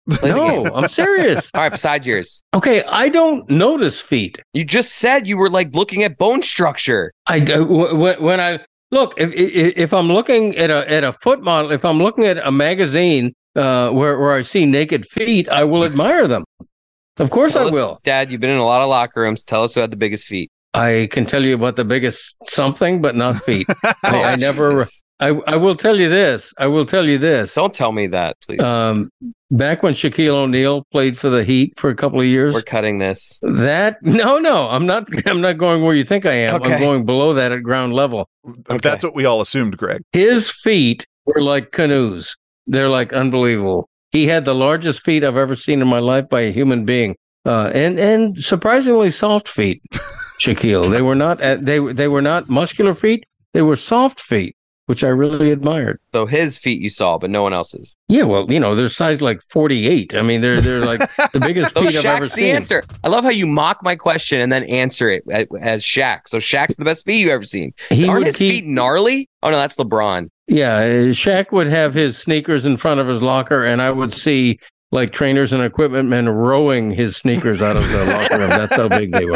Play the No, game. I'm serious. All right, besides yours. Okay, I don't notice feet. You just said you were like looking at bone structure. I uh, when, when I look if, if if I'm looking at a at a foot model, if I'm looking at a magazine uh, where where I see naked feet, I will admire them. Of course, Tell I us, will. Dad, you've been in a lot of locker rooms. Tell us who had the biggest feet. I can tell you about the biggest something, but not feet. I, I never. Jesus. I I will tell you this. I will tell you this. Don't tell me that, please. Um, back when Shaquille O'Neal played for the Heat for a couple of years, We're cutting this. that no, no, I'm not. I'm not going where you think I am. Okay. I'm going below that at ground level. That's what we all assumed, Greg. His feet were like canoes. They're like unbelievable. He had the largest feet I've ever seen in my life by a human being, uh, and and surprisingly soft feet. Shaquille, they were not. Uh, they they were not muscular feet. They were soft feet, which I really admired. So his feet you saw, but no one else's. Yeah, well, you know, they're size like forty-eight. I mean, they're they're like the biggest So feet I've ever Shaq's the seen. answer. I love how you mock my question and then answer it a- as Shaq. So Shaq's the best feet you've ever seen. He Aren't would his keep- feet gnarly? Oh no, that's LeBron. Yeah, uh, Shaq would have his sneakers in front of his locker, and I would see like trainers and equipment men rowing his sneakers out of the locker room. That's how big they were.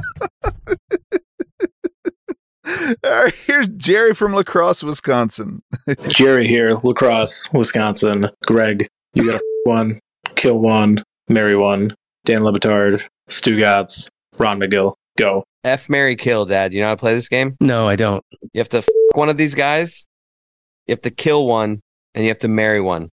All right, here's Jerry from La Crosse, Wisconsin. Jerry here, La Crosse, Wisconsin. Greg, you got a f- one, kill one, marry one. Dan Lebitard, Stu Gatz, Ron McGill. Go. F, Mary, kill, Dad. You know how to play this game? No, I don't. You have to f- one of these guys. You have to kill one, and you have to marry one.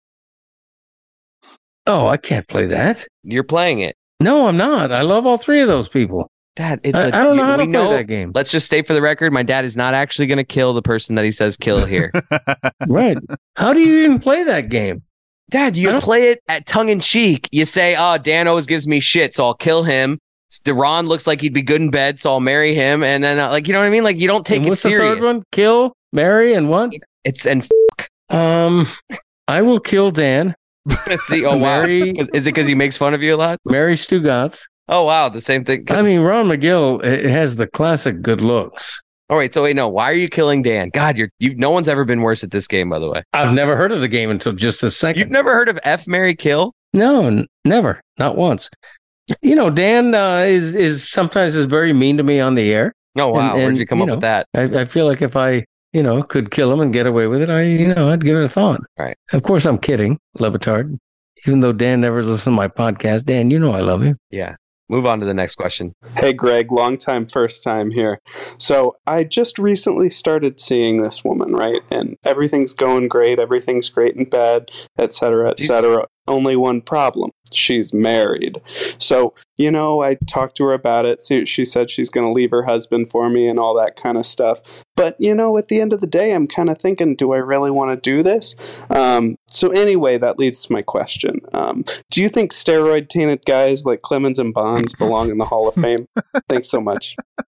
Oh, I can't play that. You're playing it. No, I'm not. I love all three of those people. Dad, it's I a- I don't know how we to play that game. Let's just state for the record, my dad is not actually going to kill the person that he says kill here. Right. How do you even play that game? Dad, you play it at tongue in cheek. You say, oh, Dan always gives me shit, so I'll kill him. Ron looks like he'd be good in bed, so I'll marry him. And then, uh, like, you know what I mean? Like, you don't take And it what's serious. the third one? Kill, marry, and what? It's and f- Um, I will kill Dan. See, oh, wow. Marry- 'Cause- Is it because he makes fun of you a lot? Marry Stu Gatz. Oh, wow. The same thing. 'Cause- I mean, Ron McGill uh, has the classic good looks. All right. So, wait, no. Why are you killing Dan? God, you're, you no one's ever been worse at this game, by the way. I've never heard of the game until just a second. You've never heard of F, Mary, kill? No, n- never. Not once. You know, Dan uh, is is sometimes is very mean to me on the air. Oh, wow. And- Where'd and, you come you up know, with that? I, I feel like if I, you know, could kill him and get away with it, I, you know, I'd give it a thought. Right. Of course, I'm kidding, Levitard. Even though Dan never listens to my podcast, Dan, you know I love you. Yeah. Move on to the next question. Hey, Greg, long time, first time here. So I just recently started seeing this woman, right? And everything's going great. Everything's great in bed, et cetera, et cetera. Only one problem. She's married. So, you know, I talked to her about it. She, she said she's going to leave her husband for me and all that kind of stuff. But, you know, at the end of the day, I'm kind of thinking, do I really want to do this? Um, so anyway, that leads to my question. Um, do you think steroid-tainted guys like Clemens and Bonds belong in the Hall of Fame? Thanks so much.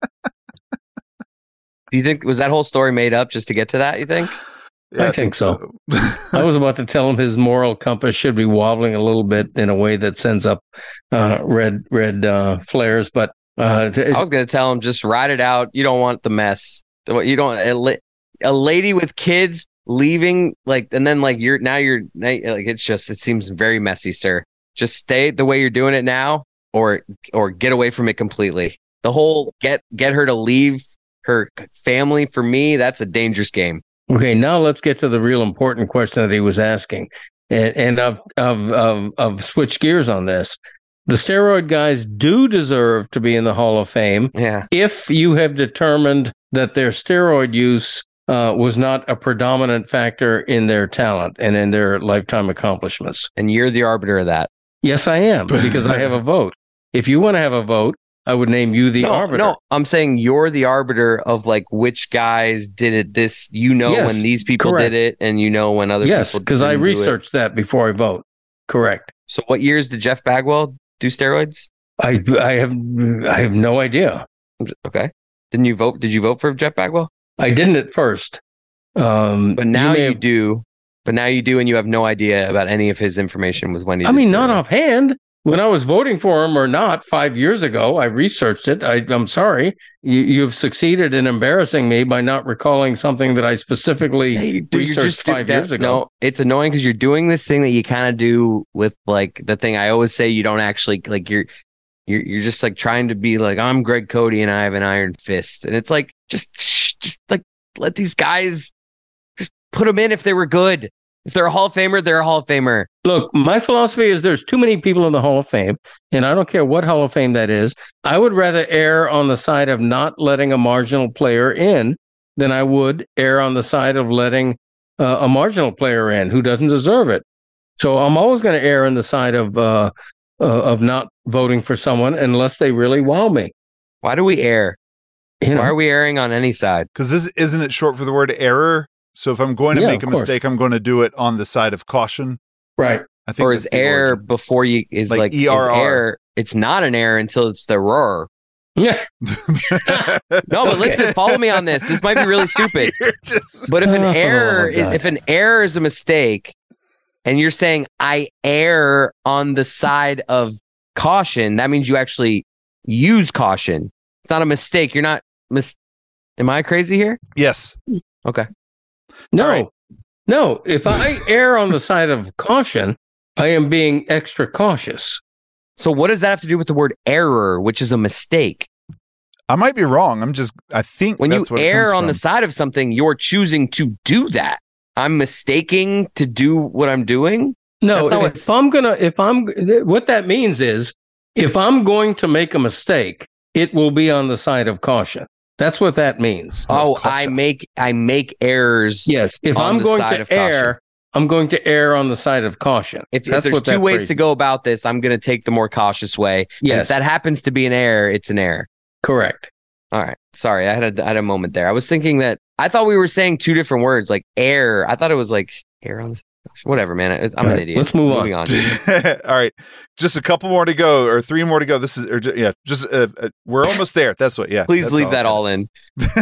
Do you think, was that whole story made up just to get to that, you think? Yeah, I, think, so. I was about to tell him his moral compass should be wobbling a little bit in a way that sends up uh, red red uh, flares, but uh, t- I was going to tell him just ride it out. You don't want the mess. You don't a, la- a lady with kids leaving like, and then like you're now you're like it's just it seems very messy, sir. Just stay the way you're doing it now, or or get away from it completely. The whole get get her to leave her family for me. That's a dangerous game. Okay, now let's get to the real important question that he was asking, and, and I've, I've, I've, I've switched gears on this. The steroid guys do deserve to be in the Hall of Fame yeah. if you have determined that their steroid use uh, was not a predominant factor in their talent and in their lifetime accomplishments. And you're the arbiter of that. Yes, I am, because I have a vote. If you want to have a vote, I would name you the no, arbiter. No, I'm saying you're the arbiter of like which guys did it. This, you know, Yes, when these people correct. did it, and you know when other yes, people. because I didn't do it. researched that before I vote. Correct. So, what years did Jeff Bagwell do steroids? I I have I have no idea. Okay, didn't you vote? Did you vote for Jeff Bagwell? I didn't at first, um, but now you, you, have, do. But now you do, and you have no idea about any of his information. Was when he. I did mean, steroids. not offhand. when I was voting for him or not five years ago, I researched it. I, I'm sorry. You, you've succeeded in embarrassing me by not recalling something that I specifically Hey, dude, researched just five that- years ago. No, it's annoying because you're doing this thing that you kind of do with like the thing I always say you don't actually like. You're you're you're just like trying to be like I'm Greg Cody and I have an iron fist, and it's like just shh, just like let these guys just put them in if they were good. If they're a Hall of Famer, they're a Hall of Famer. Look, my philosophy is there's too many people in the Hall of Fame, and I don't care what Hall of Fame that is. I would rather err on the side of not letting a marginal player in than I would err on the side of letting uh, a marginal player in who doesn't deserve it. So I'm always going to err on the side of uh, uh, of not voting for someone unless they really wow me. Why do we err? You know? Why are we erring on any side? Because this isn't it short for the word error? So if I'm going to Yeah, make a of course. mistake, I'm going to do it on the side of caution. Right. I think Or that's is the error origin. before you is Like like, is E R R. error? It's not an error until it's the roar. Yeah. No, but listen, follow me on this. This might be really stupid. But if an Oh, error, God. if an error is a mistake, and you're saying I err on the side of caution, that means you actually use caution. It's not a mistake. You're not mis. Am I crazy here? Yes. Okay. No, no. If I err on the side of caution, I am being extra cautious. So what does that have to do with the word error, which is a mistake? I might be wrong. I'm just. I think When that's you what it err comes on the from. side of something, you're choosing to do that. I'm mistaking to do what I'm doing. No, That's not if what- I'm gonna, if I'm, what that means is, if I'm going to make a mistake, it will be on the side of caution. That's what that means. Oh, I make I make errors. Yes, if on I'm the going side to of caution. err, I'm going to err on the side of caution. If, if That's there's what two that ways phrase to go about this, I'm going to take the more cautious way. And Yes. if that happens to be an error, it's an error. Correct. All right. Sorry, I had a, I had a moment there. I was thinking that I thought we were saying two different words, like err. I thought it was like err on the whatever, man. I, I'm All an right, idiot. let's move Moving on. on. All right, just a couple more to go, or three more to go. This is, or ju- yeah, just uh, uh, we're almost there. That's what. Yeah. Please that's leave all. that all in.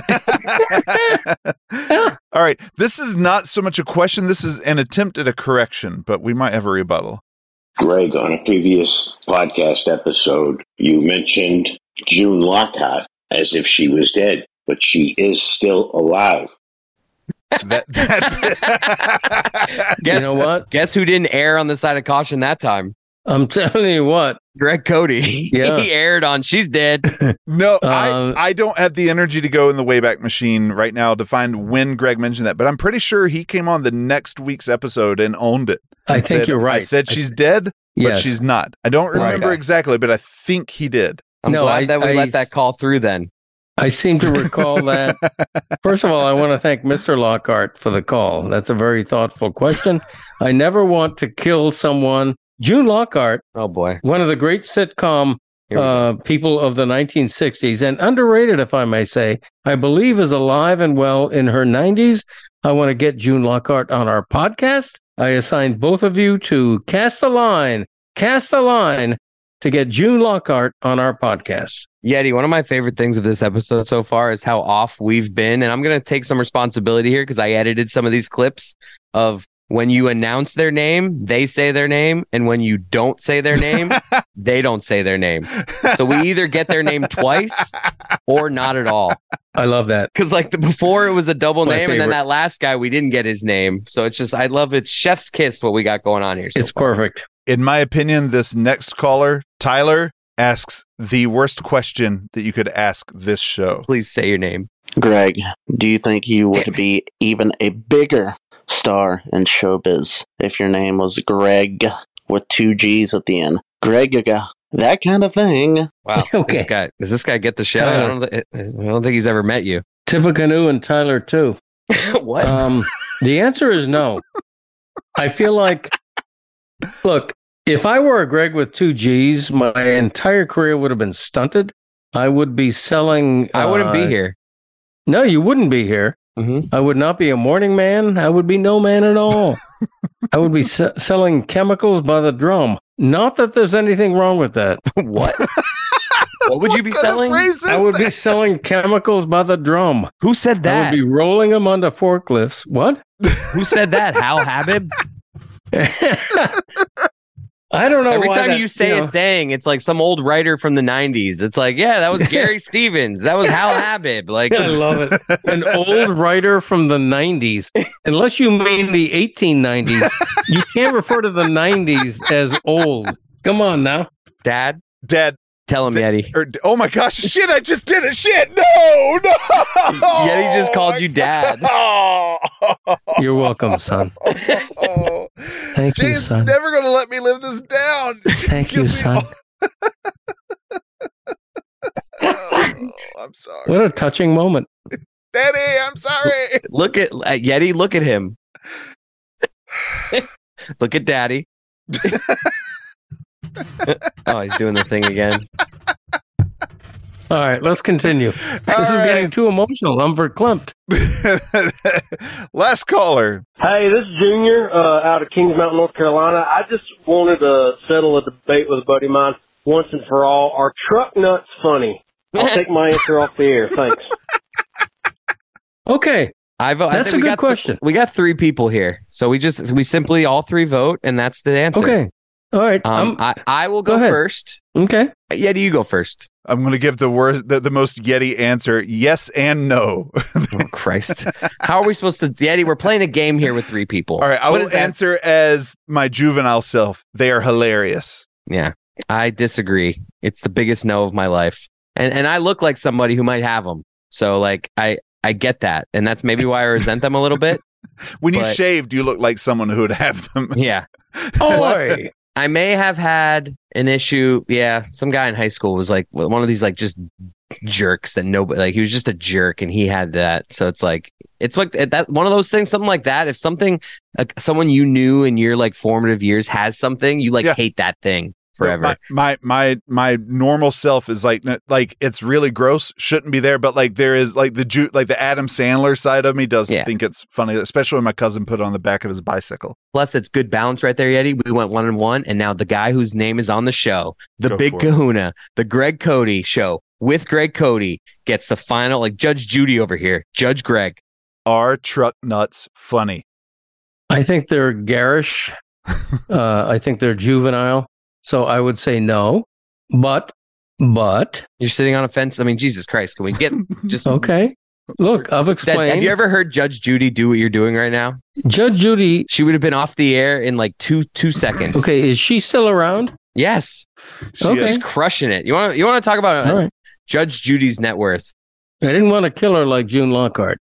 All right, this is not so much a question. This is an attempt at a correction, but we might have a rebuttal. Greg, on a previous podcast episode, you mentioned June Lockhart as if she was dead, but she is still alive. That, that's it. Guess, You know what? Guess who didn't err on the side of caution that time? I'm telling you what. Greg Cody. Yeah. he erred on she's dead. No, Um, I, I don't have the energy to go in the Wayback Machine right now to find when Greg mentioned that, but I'm pretty sure he came on the next week's episode and owned it. I and think said- you're right. I said I she's th- dead, but Yes. she's not. I don't Right. remember exactly, but I think he did. I'm No, glad I- that we I- let that call through then. I seem to recall that. First of all, I want to thank Mister Lockhart for the call. That's a very thoughtful question. I never want to kill someone. June Lockhart, Oh boy. one of the great sitcom Here we uh, people of the nineteen sixties, and underrated, if I may say, I believe is alive and well in her nineties. I want to get June Lockhart on our podcast. I assigned both of you to cast a line, cast a line to get June Lockhart on our podcast. Yeti, one of my favorite things of this episode so far is how off we've been. And I'm going to take some responsibility here because I edited some of these clips of when you announce their name, they say their name. And when you don't say their name, they don't say their name. So we either get their name twice or not at all. I love that. Because like the, before it was a double My name. And then favorite. that last guy, we didn't get his name. So it's just, I love it. Chef's kiss what we got going on here. So It's far. perfect. In my opinion, this next caller, Tyler, asks the worst question that you could ask this show. Please say your name. Greg, do you think you would be even a bigger star in showbiz if your name was Greg with two G's at the end? Greg, that kind of thing. Wow. Okay. This guy, does this guy get the show? I Tyler. don't, thi- I don't think he's ever met you. Tippecanoe and Tyler too. What? Um, the answer is no. I feel like, look, if I were a Greg with two G's, my entire career would have been stunted. I would be selling. I wouldn't be uh, here. No, you wouldn't be here. Mhm. I would not be a morning man. I would be no man at all. I would be se- selling chemicals by the drum. Not that there's anything wrong with that. What? What would you be What kind of selling? phrase is I would that? be selling chemicals by the drum. Who said I that? would be rolling them onto forklifts. What? Who said that? Hal Habib? I don't know. Every why time that, you say you know, a saying, it's like some old writer from the nineties. It's like, yeah, that was Gary Stevens. That was Hal Habib. Like, I love it. An old writer from the nineties. Unless you mean the eighteen nineties, you can't refer to the nineties as old. Come on now. Dad, Dad, tell him, Yeti. Or, oh my gosh, shit, I just did it. Shit, no, no. Yeti just called you dad. You're welcome, son. Thank you, Jay's son. never going to let me live this down. Thank you, son. Oh, I'm sorry. What a touching moment. Daddy, I'm sorry. Look at uh, Yeti. Look at him. Look at Daddy. Oh, he's doing the thing again. All right, let's continue. This All is right. getting too emotional. I'm verklempt. Last caller. Hey, this is Junior uh, out of Kings Mountain, North Carolina. I just wanted to settle a debate with a buddy of mine once and for all. Are truck nuts funny? I'll take my answer off the air. Thanks. Okay. I vote. That's I think a we good got question. Th- we got three people here, so we just we simply all three vote, and that's the answer. Okay. All right. Um, Um, I I will go go, ahead. first. Okay. Yeti, you go first. I'm going to give the worst, the, the most Yeti answer: yes and no. Oh, Christ! How are we supposed to, Yeti? We're playing a game here with three people. All right, I What will is that? answer as my juvenile self. They are hilarious. Yeah, I disagree. It's the biggest no of my life, and and I look like somebody who might have them. So like I I get that, and that's maybe why I resent them a little bit. When you But- shaved, you look like someone who would have them. Yeah. Oh, I may have had an issue. Yeah, some guy in high school was like one of these like just jerks that nobody like. He was just a jerk, and he had that. So it's like it's like that one of those things. Something like that. If something, like someone you knew in your like formative years has something, you like Yeah. hate that thing forever. My, my my my normal self is like like it's really gross, shouldn't be there, but like there is like the Ju- like the Adam Sandler side of me does Yeah. think it's funny, especially when my cousin put it on the back of his bicycle. Plus, it's good balance right there, Yeti. We went one and one, and now the guy whose name is on the show, the Go Big for it. Kahuna, the Greg Cody show with Greg Cody, gets the final. Like Judge Judy over here, Judge Greg. Are truck nuts funny? I think they're garish. uh, I think they're juvenile. So I would say no. But, but. You're sitting on a fence. I mean, Jesus Christ, can we get just Okay. Look, I've That- explained. have you ever heard Judge Judy do what you're doing right now? Judge Judy. She would have been off the air in like two two seconds. Okay, is she still around? Yes. She Okay. is. She's crushing it. You want to you want to talk about uh, All right. Judge Judy's net worth? I didn't want to kill her like June Lockhart.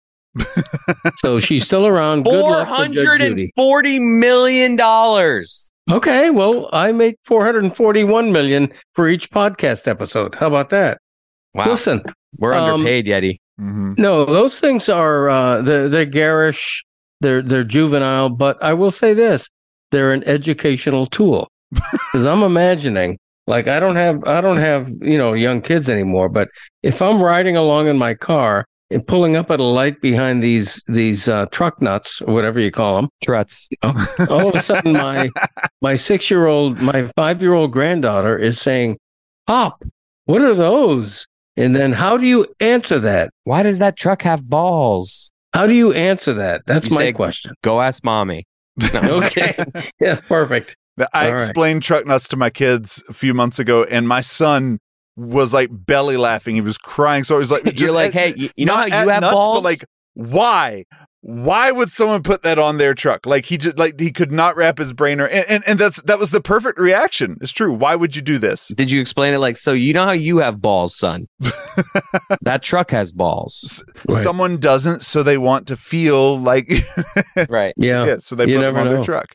So she's still around. Good Four luck to Judge hundred and Judy. forty million dollars. Okay, well, I make four hundred forty-one million for each podcast episode. How about that? Wow. Listen, We're um, underpaid, Yeti. No, those things are uh, they're, they're garish, they're they're juvenile, but I will say this: they're an educational tool. Because I'm imagining, like I don't have I don't have you know young kids anymore, but if I'm riding along in my car and pulling up at a light behind these these uh, truck nuts or whatever you call them, Truts. you know, all of a sudden my my six year old my five year old granddaughter is saying, "Pop, what are those?" And then how do you answer that? Why does that truck have balls? How do you answer that? That's You my say, question. Go ask mommy. No, I'm just Okay. kidding. Yeah, perfect. Now, I All right. explained truck nuts to my kids a few months ago, and my son was like belly laughing. He was crying. So he was like, You're just like, at- hey, you, you know how not you at have nuts, balls? but like, why? Why would someone put that on their truck? Like he just like he could not wrap his brain or and, and, and that's that was the perfect reaction. It's true. Why would you do this? Did you explain it like so? You know how you have balls, son. That truck has balls. Right. Someone doesn't, so they want to feel like Right. Yeah. yeah. So they You put them never on their know. truck.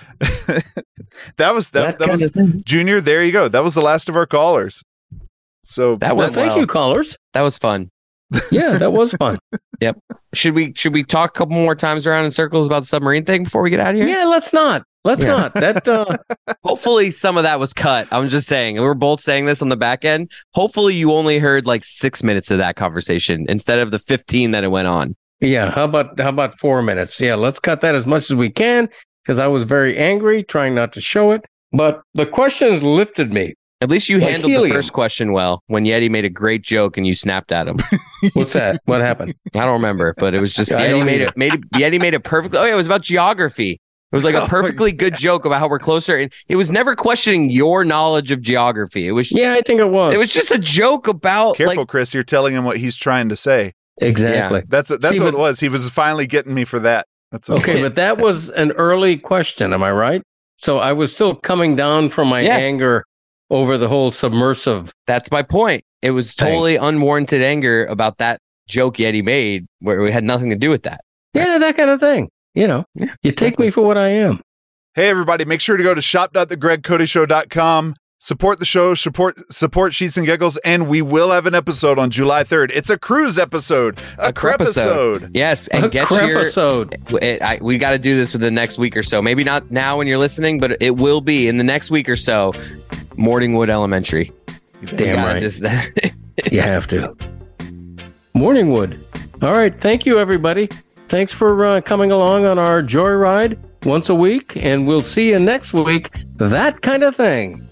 that was that. That That, kind was of thing. Junior. There you go. That was the last of our callers. So That Well, went thank well. you, callers. That was fun. Yeah, that was fun. Yep. Should we should we talk a couple more times around in circles about the submarine thing before we get out of here? Yeah, let's not. Let's Yeah. not. That uh Hopefully some of that was cut. I'm just saying. We're both saying this on the back end. Hopefully you only heard like six minutes of that conversation instead of the fifteen that it went on. yeah, how about how about four minutes? Yeah, let's cut that as much as we can because I was very angry, trying not to show it. But the questions lifted me. At least you Like handled helium. the first question well when Yeti made a great joke and you snapped at him. What's that? What happened? I don't remember, but it was just I Yeti don't made either. it made it, Yeti made it perfect. Oh yeah, it was about geography. It was like a perfectly good joke about how we're closer. And it was never questioning your knowledge of geography. It was Yeah, I think it was. It was just a joke about Careful, like, Chris. You're telling him what he's trying to say. Exactly. Yeah. That's what that's See, what but- it was. He was finally getting me for that. That's what Okay, but that was an early question. Am I right? So I was still coming down from my Yes. anger over the whole submersive. That's my point. It was Thing. totally unwarranted anger about that joke Yeti made where it had nothing to do with that. Yeah, that kind of thing. You know, you take me for what I am. Hey, everybody, make sure to go to shop dot the greg cody show dot com. Support the show, support support Sheets and Giggles, and we will have an episode on July third. It's a cruise episode, a, a crepisode. Yes, and A get crepisode. your. It, I, we got to do this within the next week or so. Maybe not now when you're listening, but it will be in the next week or so. Morningwood Elementary. Damn gotta right. Just, You have to. Morningwood. All right. Thank you, everybody. Thanks for uh, coming along on our joyride once a week, and we'll see you next week. That kind of thing.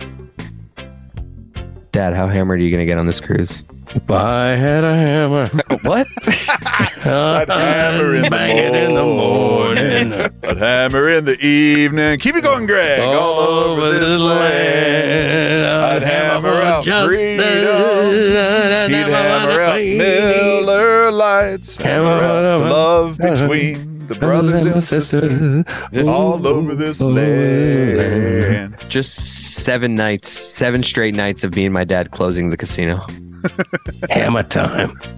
Dad, how hammered are you going to get on this cruise? If I had a hammer. What? I'd hammer in Bang it the in the morning. morning. I'd hammer in the evening. Keep it going, Greg. All, All over over this this land. land. I'd hammer out justice. freedom. I'd He'd hammer out freedom. Miller Lights. Hammer Hammer out out the love between the brothers and sisters all over this land. Just seven nights, seven straight nights of me and my dad closing the casino. Hammer time.